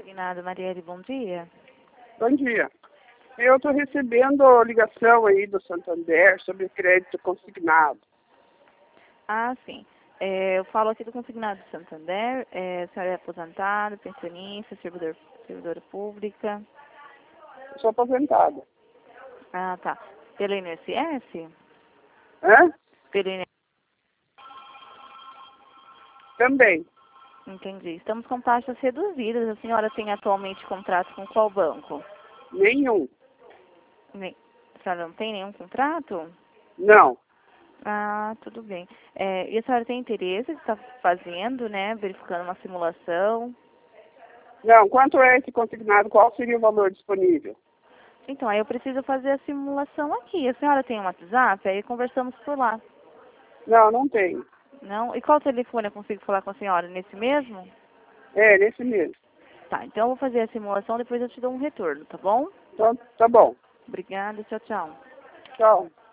Consignado, Marielle, bom dia. Bom dia. Eu estou recebendo ligação aí do Santander sobre crédito consignado. Ah, sim. Eu falo aqui do Consignado Santander. A senhora é aposentada, pensionista, servidora pública. Eu sou aposentada. Ah, tá. Pelo INSS? Hã? Pelo INSS. Também. Entendi. Estamos com taxas reduzidas. A senhora tem atualmente contrato com qual banco? Nenhum. A senhora não tem nenhum contrato? Não. Ah, tudo bem. E a senhora tem interesse de estar fazendo, né? Verificando uma simulação? Não. Quanto é esse consignado? Qual seria o valor disponível? Então, aí eu preciso fazer a simulação aqui. A senhora tem um WhatsApp? Aí conversamos por lá. Não, não tenho. Não? E qual telefone eu consigo falar com a senhora? Nesse mesmo? É, nesse mesmo. Tá, então eu vou fazer a simulação, depois eu te dou um retorno, tá bom? Então, tá bom. Obrigada, tchau, tchau. Tchau.